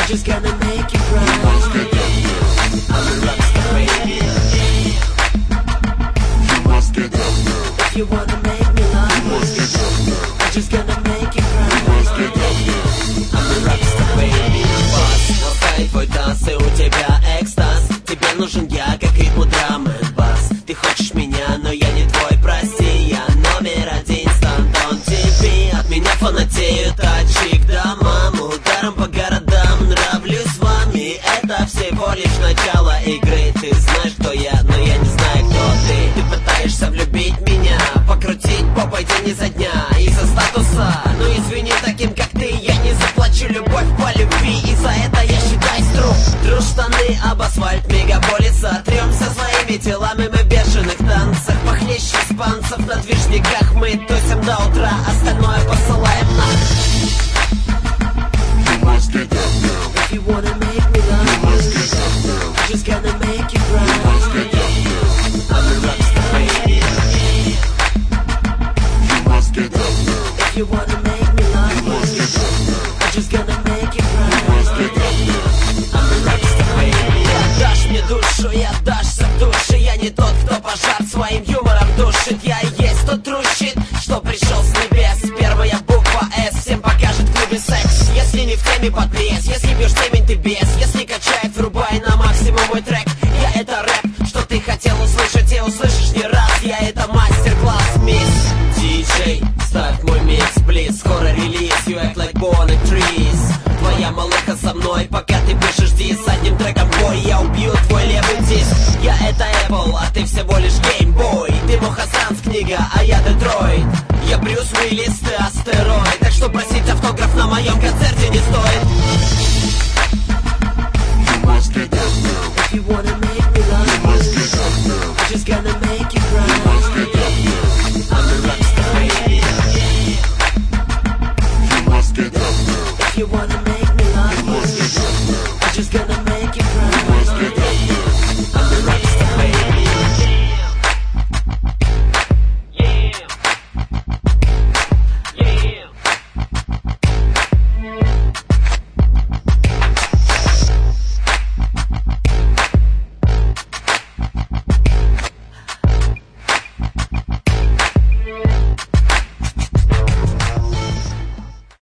just gonna make you cry. I'm a rockstar, baby. You must get up now. If you wanna make me laugh, You must get up now. I'm just gonna make you cry. You must get up now. I'm a rockstar, baby. Бас, ласкай твой таз, и у тебя экстаз. Тебе нужен я, как ритму драм энд бас. Ты хочешь меня, но я не твой, прости. Я номер один, stand on TV. От меня фанатеют от чик до маму. Ударом по городам, нравлюсь вами. Это всего лишь начало игры. Ты знаешь, кто я, но я не знаю, кто ты. Ты пытаешься влюбить меня, покрутить попой день изо дня. Из-за статуса, ну извини, таким как ты я не заплачу любовь по любви. И за это я считаюсь труп. Тру штаны об асфальт мегаполиса. Трёмся своими телами мы в бешеных танцах. Похлеще испанцев на движниках. Мы тусим до утра, остальное посылаем на. You must get up now. If you wanna make me You laugh, must get up now. I'm just gonna make you You cry. must get up now. I'm a rockstar, baby. You must get up now. If you wanna make me You laugh, must get up now. I'm just gonna make you You cry. must get up now. I'm a rockstar, baby. Отдашь мне душу и отдашься в душе. Я не тот, кто пожар своим юмором душит. Я и есть тот трущит, что пришел с небес. Первая буква С всем покажет в клубе секс. Если не в теме, подвес. Если бьешь темень, ты без. Если качает, врубай на максимум мой трек. Я это рэп, что ты хотел услышать и услышишь не раз. Я это мастер-класс, мисс диджей. Ставь мой микс, плиз. Скоро релиз, you act like born in trees. Твоя малыха со мной, пока ты пишешь дис. Одним треком бой, я убью твой левый диск. Я это Apple, а ты всего лишь геймбой. Ты Мохасанс книга, а я Детройт. Я Брюс Уиллис, ты астероид. Так что просить автограф на моем концерте не стоит. You must get up now. If you wanna make me You laugh, must get up now. I'm just gonna make you You cry. must get up now. I'm a rockstar, baby. You must get up now. If you wanna